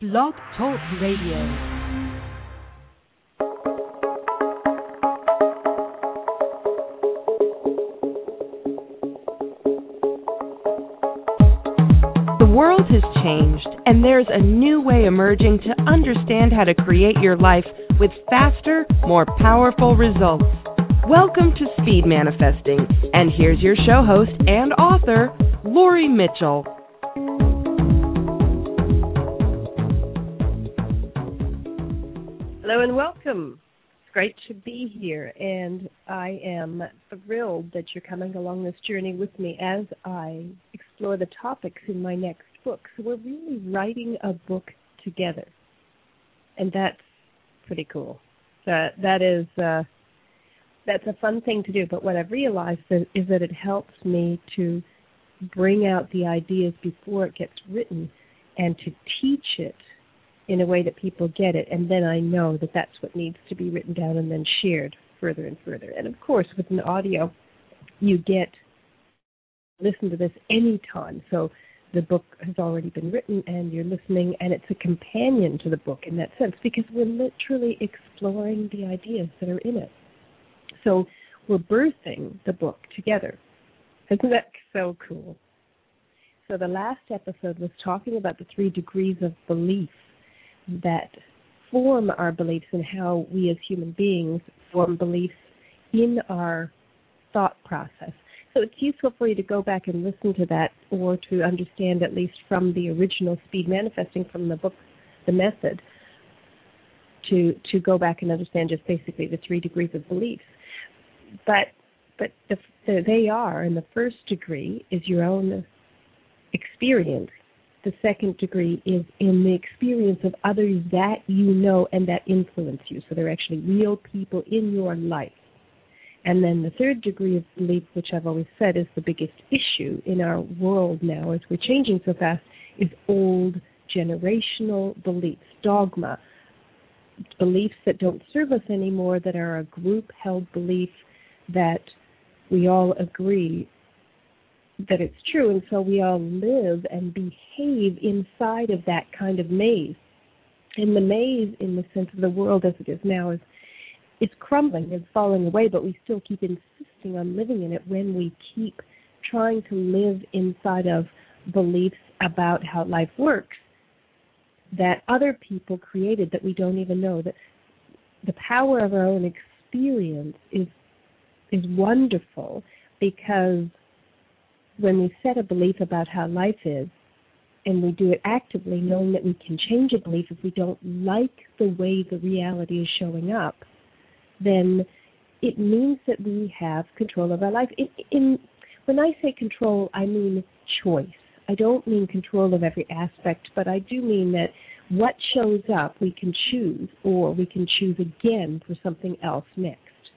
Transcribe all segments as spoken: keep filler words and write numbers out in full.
Blog Talk Radio. The world has changed, and there's a new way emerging to understand how to create your life with faster, more powerful results. Welcome to Speed Manifesting, and here's your show host and author, Lori Mitchell. Hello and welcome. It's great to be here, and I am thrilled that you're coming along this journey with me as I explore the topics in my next book. So we're really writing a book together, and that's pretty cool. That that is uh, that's a fun thing to do. But what I've realized is, is that it helps me to bring out the ideas before it gets written, and to teach it in a way that people get it, and then I know that that's what needs to be written down and then shared further and further. And of course, with an audio, you get listen to this anytime. So the book has already been written, and you're listening, and it's a companion to the book in that sense, because we're literally exploring the ideas that are in it. So we're birthing the book together. Isn't that so cool? So the last episode was talking about the three degrees of belief that form our beliefs and how we as human beings form beliefs in our thought process. So it's useful for you to go back and listen to that, or to understand at least from the original Speed Manifesting from the book, The Method, to to go back and understand just basically the three degrees of beliefs. But but the, the, they are, and the first degree is your own experience. The second degree is in the experience of others that you know and that influence you. So they're actually real people in your life. And then the third degree of belief, which I've always said is the biggest issue in our world now as we're changing so fast, is old generational beliefs, dogma, beliefs that don't serve us anymore, that are a group-held belief that we all agree that it's true, and so we all live and behave inside of that kind of maze. And the maze, in the sense of the world as it is now, is is crumbling and falling away, but we still keep insisting on living in it when we keep trying to live inside of beliefs about how life works that other people created that we don't even know. That the power of our own experience is is wonderful, because when we set a belief about how life is, and we do it actively, knowing that we can change a belief if we don't like the way the reality is showing up, then it means that we have control of our life. In, in, when I say control, I mean choice. I don't mean control of every aspect, but I do mean that what shows up we can choose, or we can choose again for something else next.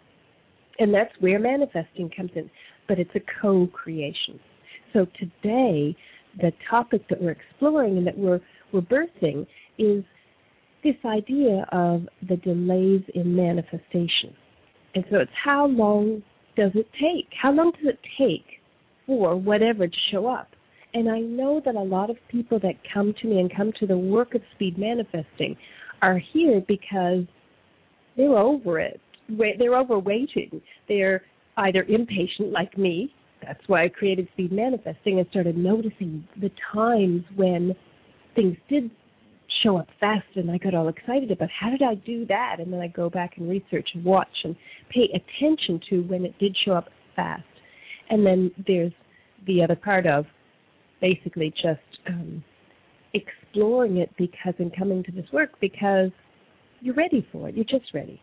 And that's where manifesting comes in. But it's a co-creation. So today, the topic that we're exploring and that we're, we're birthing is this idea of the delays in manifestation. And so it's how long does it take? How long does it take for whatever to show up? And I know that a lot of people that come to me and come to the work of Speed Manifesting are here because they're over it. They're overwaiting. They're either impatient like me, that's why I created Speed Manifesting, and started noticing the times when things did show up fast, and I got all excited about how did I do that, and then I go back and research and watch and pay attention to when it did show up fast. And then there's the other part of basically just um, exploring it, because in coming to this work, because you're ready for it, you're just ready.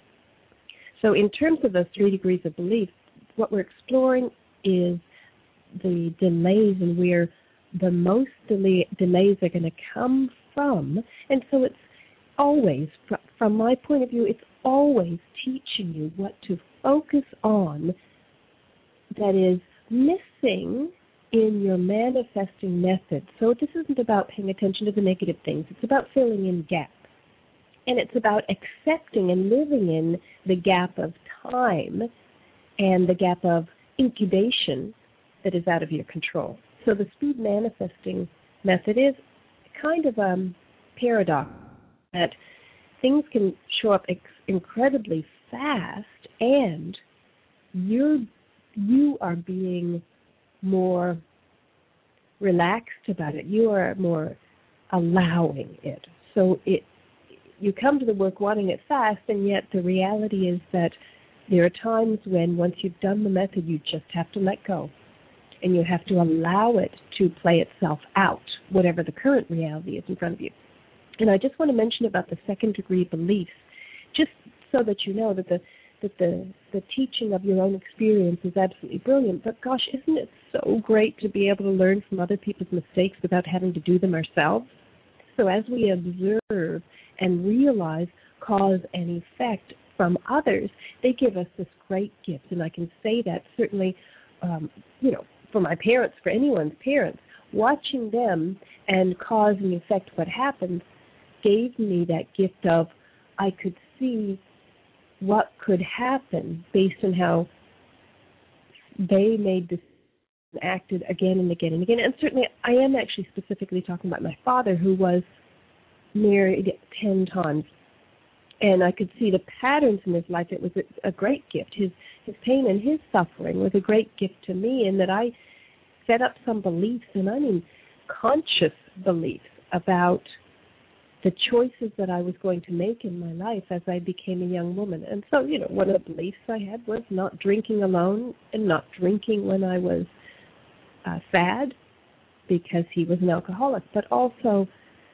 So in terms of those three degrees of belief, what we're exploring is the delays and where the most delay, delays are going to come from. And so it's always, from my point of view, it's always teaching you what to focus on that is missing in your manifesting method. So this isn't about paying attention to the negative things. It's about filling in gaps. And it's about accepting and living in the gap of time and the gap of incubation that is out of your control. So the Speed Manifesting method is kind of um, paradox that things can show up ex- incredibly fast, and you're you are being more relaxed about it. You are more allowing it. So it you come to the work wanting it fast, and yet the reality is that there are times when once you've done the method, you just have to let go. And you have to allow it to play itself out, whatever the current reality is in front of you. And I just want to mention about the second degree beliefs, just so that you know that the that the, the teaching of your own experience is absolutely brilliant. But gosh, isn't it so great to be able to learn from other people's mistakes without having to do them ourselves? So as we observe and realize cause and effect from others, they give us this great gift. And I can say that certainly, um, you know, for my parents, for anyone's parents, watching them and cause and effect what happens gave me that gift of I could see what could happen based on how they made this acted again and again and again. And certainly I am actually specifically talking about my father, who was married ten times. And I could see the patterns in his life. It was a, a great gift. His his pain and his suffering was a great gift to me, in that I set up some beliefs, and I mean conscious beliefs, about the choices that I was going to make in my life as I became a young woman. And so, you know, one of the beliefs I had was not drinking alone, and not drinking when I was uh, sad, because he was an alcoholic, but also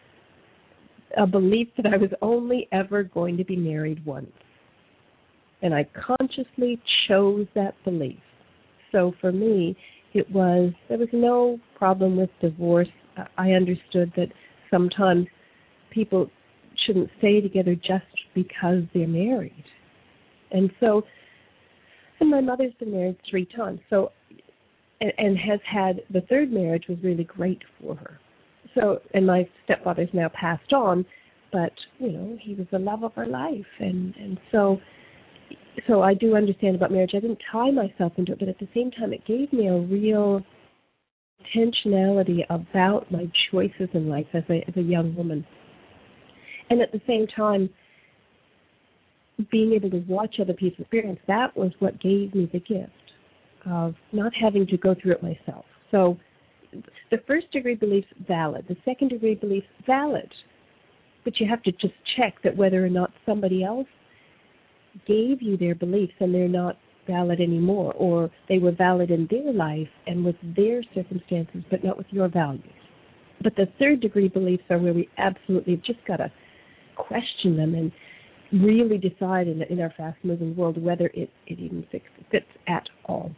a belief that I was only ever going to be married once. And I consciously chose that belief. So for me, it was, there was no problem with divorce. I understood that sometimes people shouldn't stay together just because they're married. And so, and my mother's been married three times, so, and, and has had, the third marriage was really great for her. So, and my stepfather's now passed on, but, you know, he was the love of our life. And, and so, so I do understand about marriage. I didn't tie myself into it, but at the same time, it gave me a real intentionality about my choices in life as a, as a young woman. And at the same time, being able to watch other people's experience, that was what gave me the gift of not having to go through it myself. So the first degree belief's valid. The second degree belief's valid. But you have to just check that whether or not somebody else gave you their beliefs and they're not valid anymore, or they were valid in their life and with their circumstances, but not with your values. But the third degree beliefs are where we absolutely have just got to question them and really decide in, in our fast-moving world whether it, it even fits, fits at all.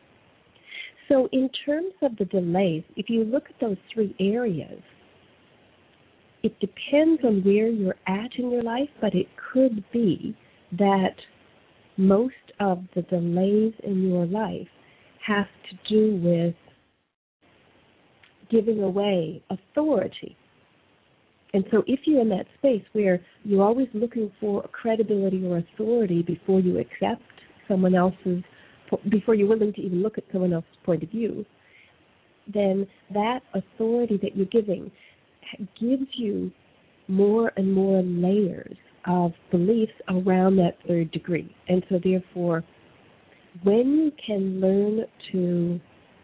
So in terms of the delays, if you look at those three areas, it depends on where you're at in your life, but it could be that most of the delays in your life have to do with giving away authority. And so if you're in that space where you're always looking for credibility or authority before you accept someone else's, before you're willing to even look at someone else's point of view, then that authority that you're giving gives you more and more layers of beliefs around that third degree. And so therefore, when you can learn to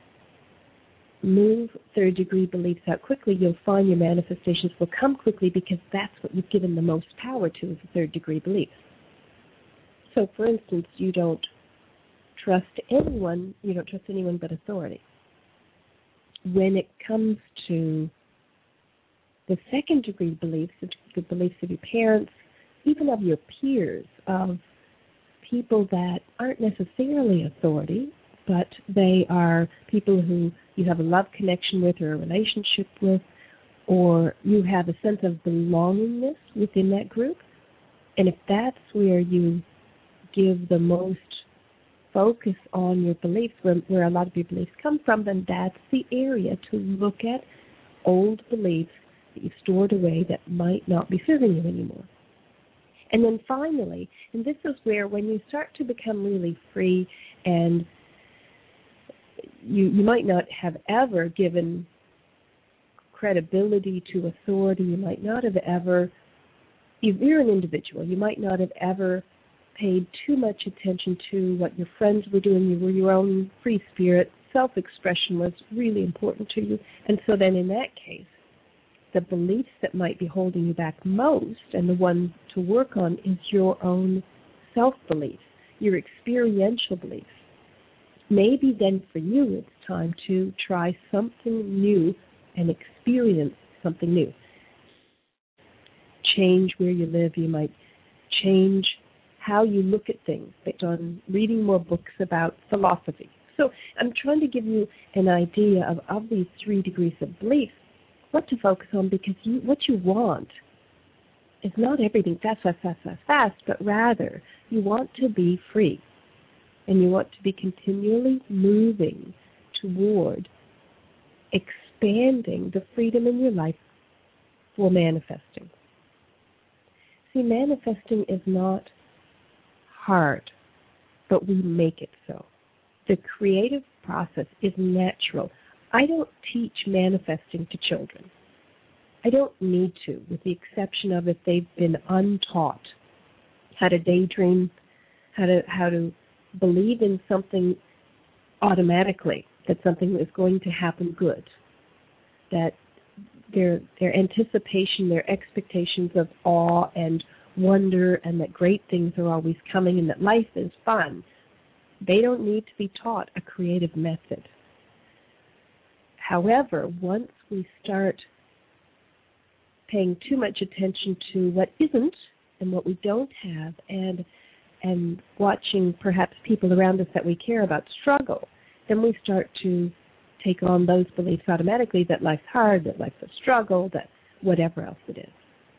move third degree beliefs out quickly, you'll find your manifestations will come quickly, because that's what you've given the most power to, is the third degree beliefs. So for instance, you don't trust anyone, you don't trust anyone but authority. When it comes to the second degree beliefs, the beliefs of your parents, even of your peers, of people that aren't necessarily authority, but they are people who you have a love connection with or a relationship with, or you have a sense of belongingness within that group. And if that's where you give the most focus on your beliefs, where, where a lot of your beliefs come from, then that's the area to look at old beliefs that you've stored away that might not be serving you anymore. And then finally, and this is where when you start to become really free, and you, you might not have ever given credibility to authority. You might not have ever, if you're an individual, you might not have ever paid too much attention to what your friends were doing. You were your own free spirit. Self-expression was really important to you. And so then in that case, the beliefs that might be holding you back most and the one to work on is your own self-beliefs, your experiential beliefs. Maybe then for you it's time to try something new and experience something new. Change where you live. You might change how you look at things based on reading more books about philosophy. So I'm trying to give you an idea of, of these three degrees of belief, what to focus on, because you, what you want is not everything fast, fast, fast, fast, fast, but rather you want to be free. And you want to be continually moving toward expanding the freedom in your life for manifesting. See, manifesting is not hard, but we make it so. The creative process is natural. I don't teach manifesting to children. I don't need to, with the exception of if they've been untaught how to daydream, how to how to believe in something automatically, that something is going to happen good, that their their anticipation, their expectations of awe and wonder, and that great things are always coming and that life is fun. They don't need to be taught a creative method. However, once we start paying too much attention to what isn't and what we don't have, and and watching perhaps people around us that we care about struggle, then we start to take on those beliefs automatically that life's hard, that life's a struggle, that whatever else it is.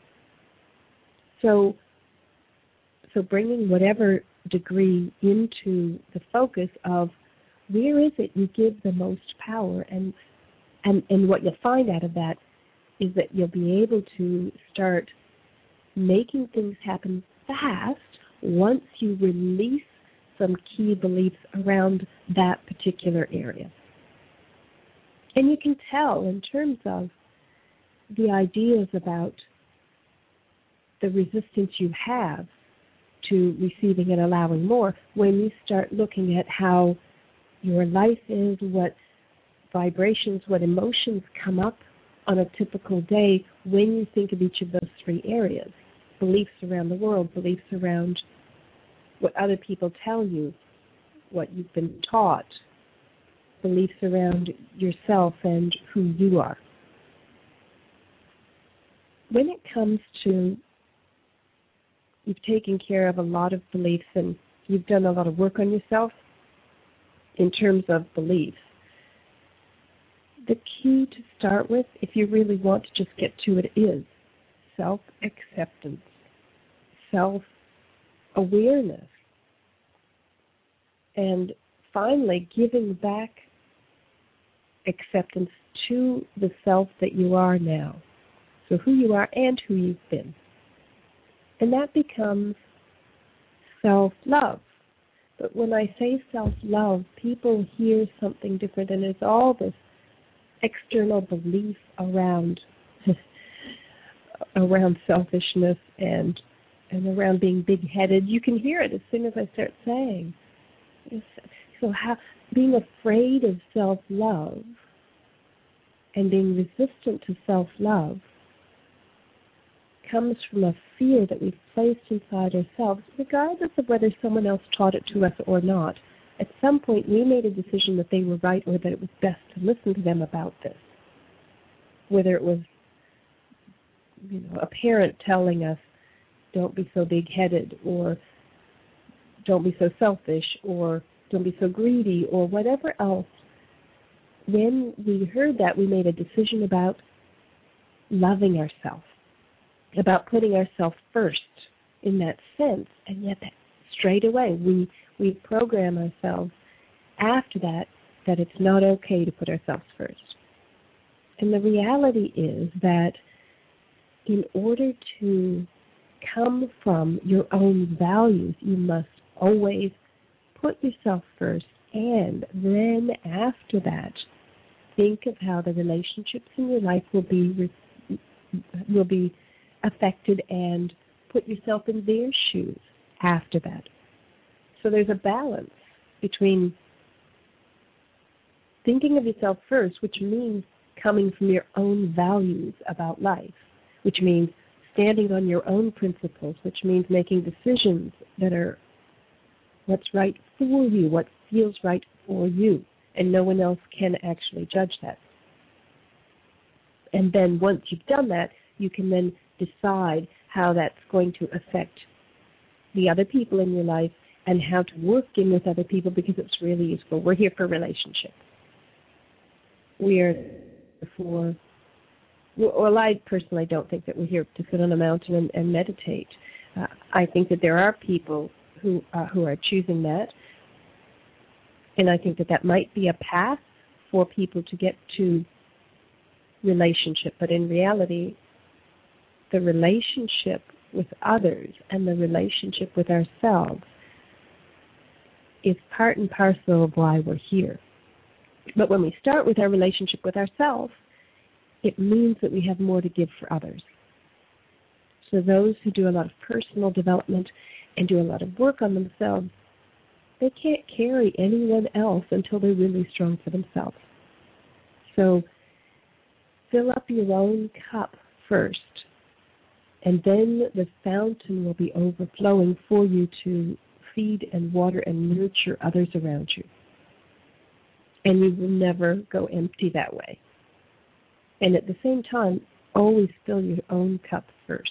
So, so bringing whatever degree into the focus of where is it you give the most power, and and and what you'll find out of that is that you'll be able to start making things happen fast once you release some key beliefs around that particular area. And you can tell in terms of the ideas about the resistance you have to receiving and allowing more when you start looking at how your life is, what vibrations, what emotions come up on a typical day when you think of each of those three areas. Beliefs around the world, beliefs around what other people tell you, what you've been taught, beliefs around yourself and who you are. When it comes to you've taken care of a lot of beliefs and you've done a lot of work on yourself in terms of beliefs, the key to start with, if you really want to just get to it, is self-acceptance, self-awareness, and finally giving back acceptance to the self that you are now, so who you are and who you've been. And that becomes self-love. But when I say self-love, people hear something different, and it's all this external belief around around selfishness and and around being big-headed. You can hear it as soon as I start saying. So how, being afraid of self-love and being resistant to self-love comes from a fear that we've placed inside ourselves, regardless of whether someone else taught it to us or not. At some point, we made a decision that they were right or that it was best to listen to them about this. Whether it was, you know, a parent telling us, don't be so big-headed, or don't be so selfish, or don't be so greedy, or whatever else. When we heard that, we made a decision about loving ourselves, about putting ourselves first in that sense, and yet that straight away we we program ourselves after that that it's not okay to put ourselves first. And the reality is that in order to come from your own values, you must always put yourself first, and then after that, think of how the relationships in your life will be will be affected, and put yourself in their shoes after that. So there's a balance between thinking of yourself first, which means coming from your own values about life, which means standing on your own principles, which means making decisions that are what's right for you, what feels right for you, and no one else can actually judge that. And then once you've done that, you can then decide how that's going to affect the other people in your life and how to work in with other people, because it's really useful. We're here for relationships. We are for, well, I personally don't think that we're here to sit on a mountain and, and meditate. Uh, I think that there are people who uh, who are choosing that, and I think that that might be a path for people to get to relationship. But in reality, the relationship with others and the relationship with ourselves is part and parcel of why we're here. But when we start with our relationship with ourselves, it means that we have more to give for others. So those who do a lot of personal development and do a lot of work on themselves, they can't carry anyone else until they're really strong for themselves. So fill up your own cup first, and then the fountain will be overflowing for you to feed and water and nurture others around you. And you will never go empty that way. And at the same time, always fill your own cup first.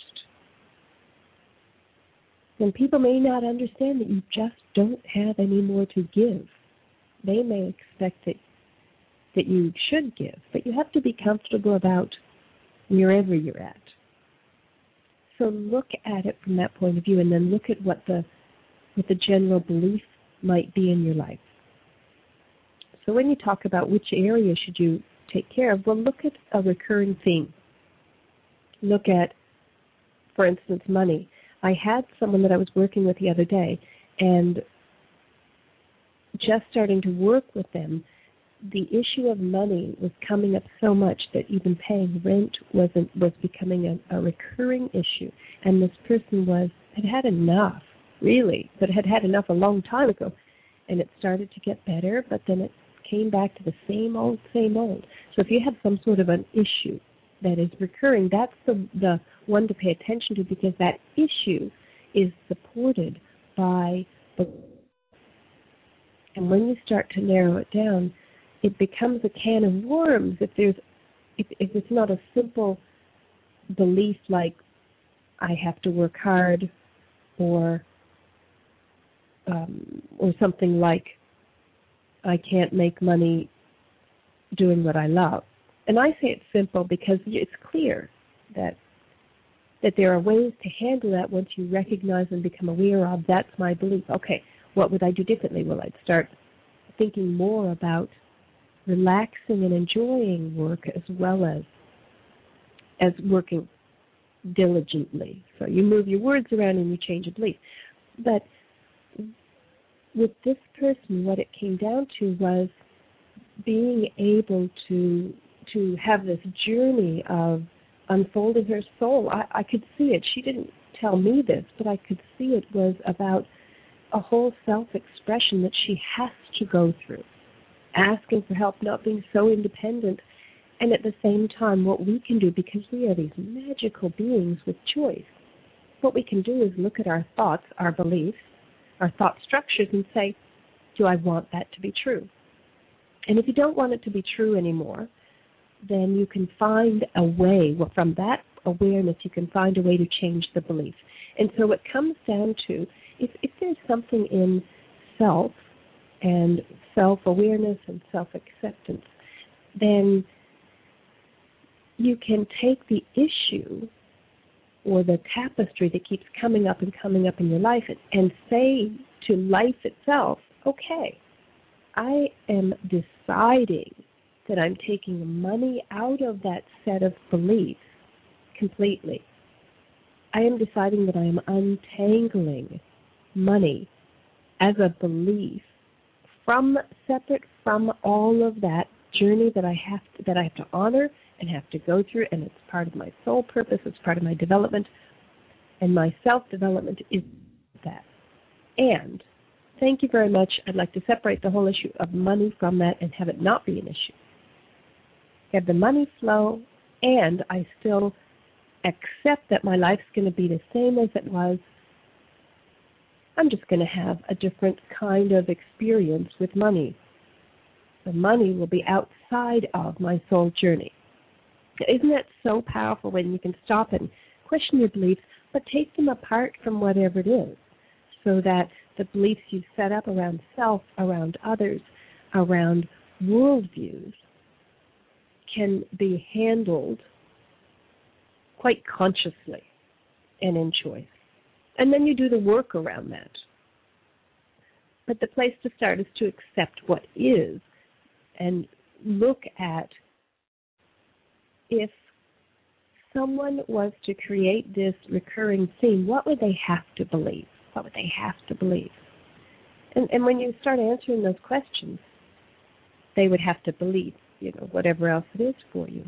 And people may not understand that you just don't have any more to give. They may expect that, that you should give, but you have to be comfortable about wherever you're at. So look at it from that point of view, and then look at what the what the general belief might be in your life. So when you talk about which area should you take care of, well, look at a recurring theme. Look at, for instance, money. I had someone that I was working with the other day, and just starting to work with them, the issue of money was coming up so much that even paying rent wasn't was becoming a, a recurring issue. And this person was had had enough, really, but had had enough a long time ago. And it started to get better, but then it came back to the same old, same old. So if you have some sort of an issue that is recurring, that's the, the one to pay attention to, because that issue is supported by the... And when you start to narrow it down, it becomes a can of worms if there's if, if it's not a simple belief like I have to work hard, or um, or something like I can't make money doing what I love. And I say it's simple because it's clear that that there are ways to handle that once you recognize and become aware of, that's my belief. Okay, what would I do differently? Well, I'd start thinking more about relaxing and enjoying work as well as as working diligently. So you move your words around and you change your belief. But with this person, what it came down to was being able to to have this journey of unfolding her soul. I, I could see it. She didn't tell me this, but I could see it was about a whole self-expression that she has to go through. Asking for help, not being so independent, and at the same time what we can do, because we are these magical beings with choice, what we can do is look at our thoughts, our beliefs, our thought structures, and say, do I want that to be true? And if you don't want it to be true anymore, then you can find a way, well, from that awareness, you can find a way to change the belief. And so it comes down to, if, if there's something in self, and self-awareness and self-acceptance, then you can take the issue or the tapestry that keeps coming up and coming up in your life and, and say to life itself, okay, I am deciding that I'm taking money out of that set of beliefs completely. I am deciding that I am untangling money as a belief from separate from all of that journey that I have to, that I have to honor and have to go through, and it's part of my soul purpose, it's part of my development, and my self-development is that. And thank you very much. I'd like to separate the whole issue of money from that and have it not be an issue. Have the money flow, and I still accept that my life's going to be the same as it was. I'm just going to have a different kind of experience with money. The money will be outside of my soul journey. Isn't that so powerful when you can stop and question your beliefs, but take them apart from whatever it is, so that the beliefs you've set up around self, around others, around worldviews can be handled quite consciously and in choice. And then you do the work around that. But the place to start is to accept what is and look at, if someone was to create this recurring theme, what would they have to believe? What would they have to believe? And, and when you start answering those questions, they would have to believe, you know, whatever else it is for you.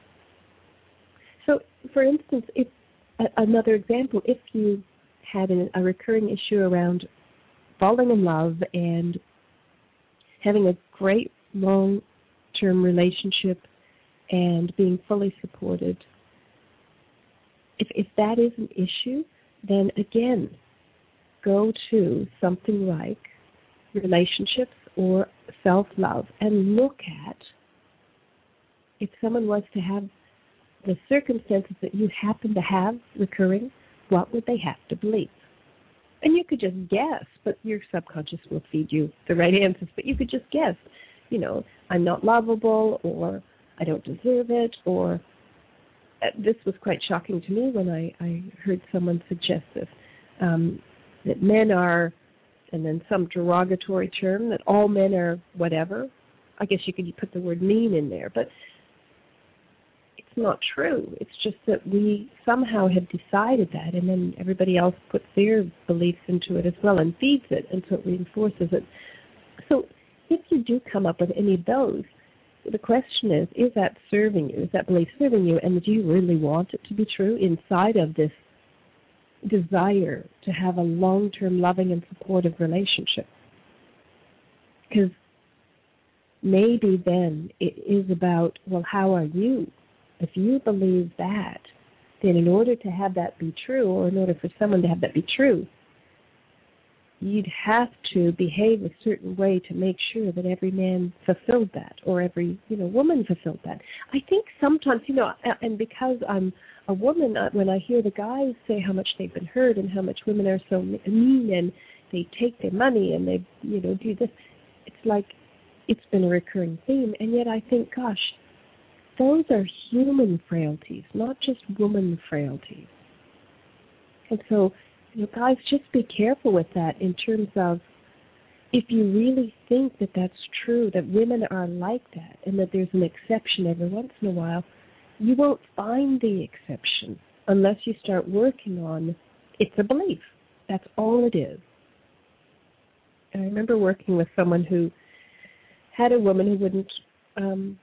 So, for instance, if uh, another example, if you had a, a recurring issue around falling in love and having a great long-term relationship and being fully supported, if if that is an issue, then again, go to something like relationships or self-love and look at, if someone was to have the circumstances that you happen to have recurring, what would they have to believe? And you could just guess, but your subconscious will feed you the right answers, but you could just guess, you know, I'm not lovable, or I don't deserve it, or uh, this was quite shocking to me when I, I heard someone suggest this, um, that men are, and then some derogatory term, that all men are whatever. I guess you could put the word mean in there, but it's not true. It's just that we somehow have decided that, and then everybody else puts their beliefs into it as well and feeds it, and so it reinforces it. So if you do come up with any of those, the question is, is that serving you? Is that belief serving you? And do you really want it to be true inside of this desire to have a long-term loving and supportive relationship? Because maybe then it is about, well, how are you? If you believe that, then in order to have that be true, or in order for someone to have that be true, you'd have to behave a certain way to make sure that every man fulfilled that, or every, you know, woman fulfilled that. I think sometimes, you know, and because I'm a woman, when I hear the guys say how much they've been hurt and how much women are so mean and they take their money and they, you know, do this, it's like it's been a recurring theme. And yet I think, gosh, those are human frailties, not just woman frailties. And so, you know, guys, just be careful with that in terms of, if you really think that that's true, that women are like that and that there's an exception every once in a while, you won't find the exception unless you start working on, it's a belief. That's all it is. And I remember working with someone who had a woman who wouldn't um,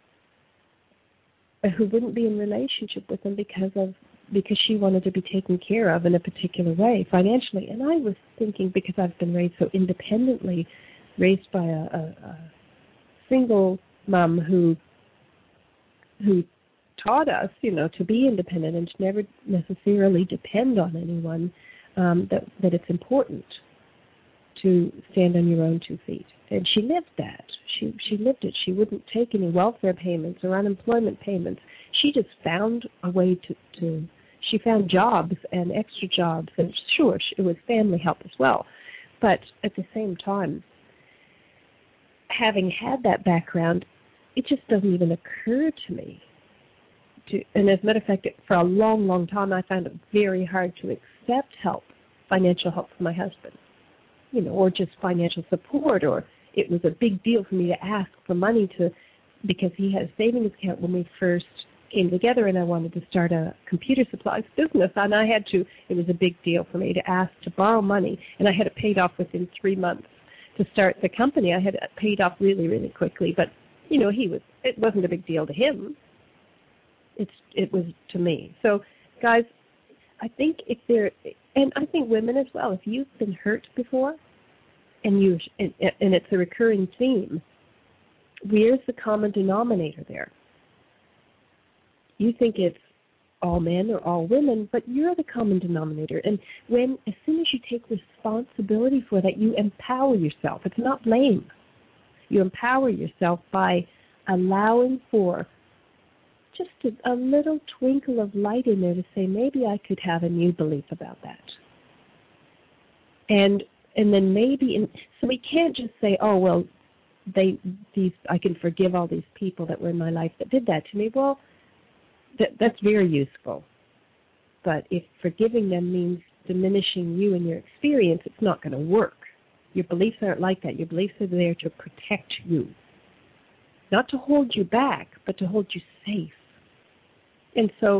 who wouldn't be in relationship with him because of because she wanted to be taken care of in a particular way financially. And I was thinking, because I've been raised so independently, raised by a, a, a single mom who who taught us, you know, to be independent and to never necessarily depend on anyone, um, that, that it's important to stand on your own two feet. And she lived that. She she lived it. She wouldn't take any welfare payments or unemployment payments. She just found a way to, to she found jobs and extra jobs. And sure, it was family help as well. But at the same time, having had that background, it just doesn't even occur to me. To, and as a matter of fact, for a long, long time, I found it very hard to accept help, financial help from my husband, you know, or just financial support, or it was a big deal for me to ask for money to, because he had a savings account when we first came together, and I wanted to start a computer supplies business, and I had to, it was a big deal for me to ask to borrow money, and I had it paid off within three months to start the company. I had it paid off really, really quickly, but you know, he was, it wasn't a big deal to him. It's, it was to me. So, guys, I think if there, and I think women as well, if you've been hurt before, and you, and, and it's a recurring theme, where's the common denominator there? You think it's all men or all women, but you're the common denominator. And when, as soon as you take responsibility for that, you empower yourself. It's not blame. You empower yourself by allowing for just a, a little twinkle of light in there to say, maybe I could have a new belief about that. And and then maybe, in, so we can't just say, oh, well, they these I can forgive all these people that were in my life that did that to me. Well, that that's very useful. But if forgiving them means diminishing you and your experience, it's not going to work. Your beliefs aren't like that. Your beliefs are there to protect you. Not to hold you back, but to hold you safe. And so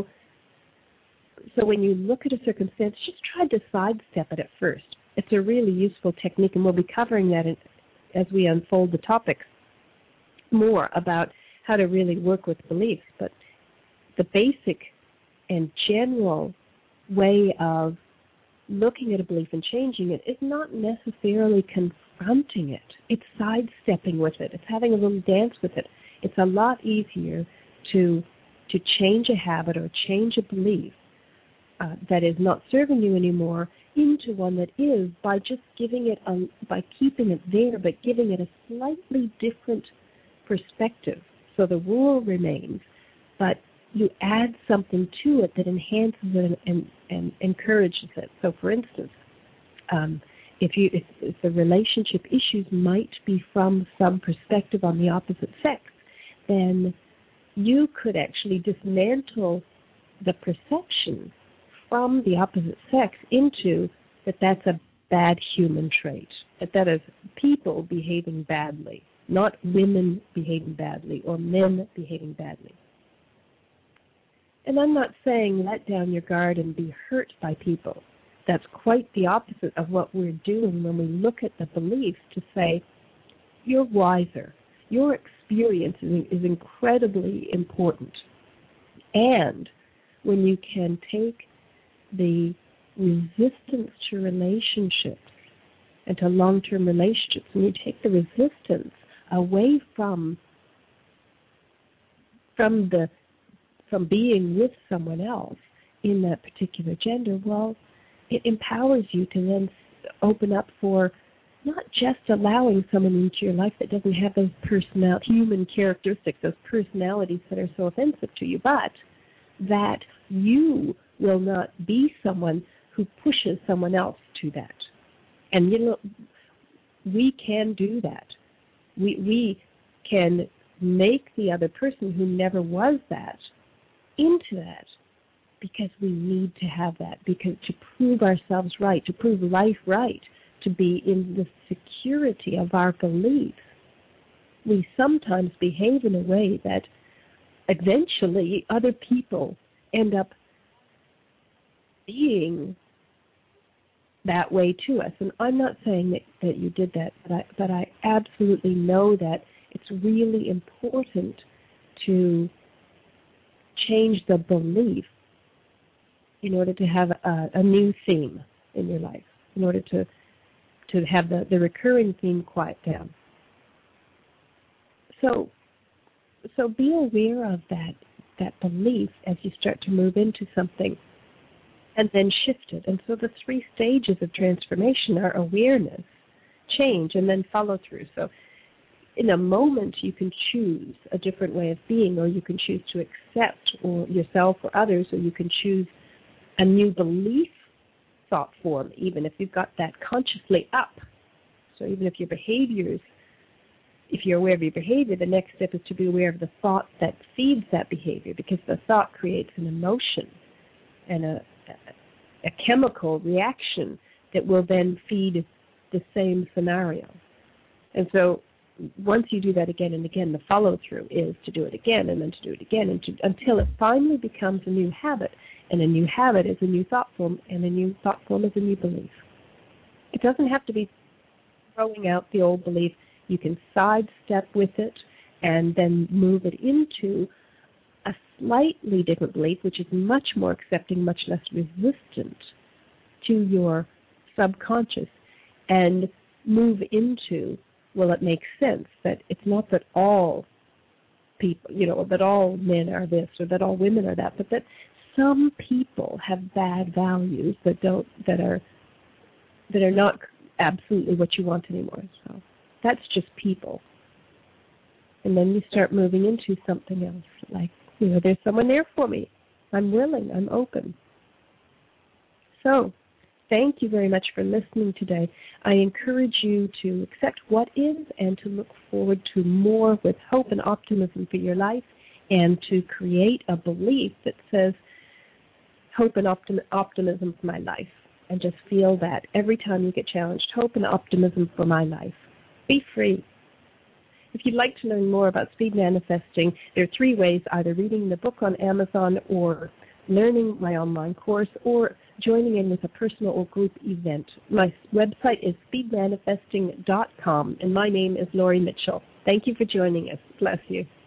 so when you look at a circumstance, just try to sidestep it at first. It's a really useful technique, and we'll be covering that in, as we unfold the topics more about how to really work with beliefs. But the basic and general way of looking at a belief and changing it is not necessarily confronting it. It's sidestepping with it. It's having a little dance with it. It's a lot easier to to change a habit or change a belief uh, that is not serving you anymore into one that is, by just giving it, a, by keeping it there, but giving it a slightly different perspective. So the rule remains, but you add something to it that enhances it and, and, and encourages it. So, for instance, um, if you if, if the relationship issues might be from some perspective on the opposite sex, then you could actually dismantle the perception from the opposite sex into that that's a bad human trait, that that is people behaving badly, not women behaving badly or men behaving badly. And I'm not saying let down your guard and be hurt by people. That's quite the opposite of what we're doing when we look at the beliefs to say, you're wiser. Your experience is, is incredibly important. And when you can take the resistance to relationships and to long-term relationships, when you take the resistance away from from the from being with someone else in that particular gender, well, it empowers you to then open up for not just allowing someone into your life that doesn't have those personal, human characteristics, those personalities that are so offensive to you, but that you will not be someone who pushes someone else to that. And, you know, we can do that. We we can make the other person who never was that into that, because we need to have that, because to prove ourselves right, to prove life right, to be in the security of our beliefs, we sometimes behave in a way that eventually other people end up being that way to us. And I'm not saying that, that you did that, but I, but I absolutely know that it's really important to change the belief in order to have a, a new theme in your life, in order to to have the, the recurring theme quiet down. So so be aware of that that belief as you start to move into something, and then shift it. And so the three stages of transformation are awareness, change, and then follow through. So in a moment, you can choose a different way of being, or you can choose to accept or yourself or others, or you can choose a new belief thought form, even if you've got that consciously up. So even if your behaviors, if you're aware of your behavior, the next step is to be aware of the thought that feeds that behavior, because the thought creates an emotion and a, a, a chemical reaction that will then feed the same scenario. And so once you do that again and again, the follow-through is to do it again and then to do it again and to, until it finally becomes a new habit. And a new habit is a new thought form, and a new thought form is a new belief. It doesn't have to be throwing out the old belief. You can sidestep with it and then move it into a slightly different belief, which is much more accepting, much less resistant to your subconscious, and move into, well, it makes sense that it's not that all people, you know, that all men are this or that all women are that, but that some people have bad values that don't, that are, that are not absolutely what you want anymore. So that's just people. And then you start moving into something else, like, you know, there's someone there for me. I'm willing. I'm open. So thank you very much for listening today. I encourage you to accept what is and to look forward to more with hope and optimism for your life, and to create a belief that says hope and optim- optimism for my life. And just feel that every time you get challenged, hope and optimism for my life. Be free. If you'd like to learn more about speed manifesting, there are three ways: either reading the book on Amazon, or learning my online course, or joining in with a personal or group event. My website is speed manifesting dot com, and my name is Laurie Mitchell. Thank you for joining us. Bless you.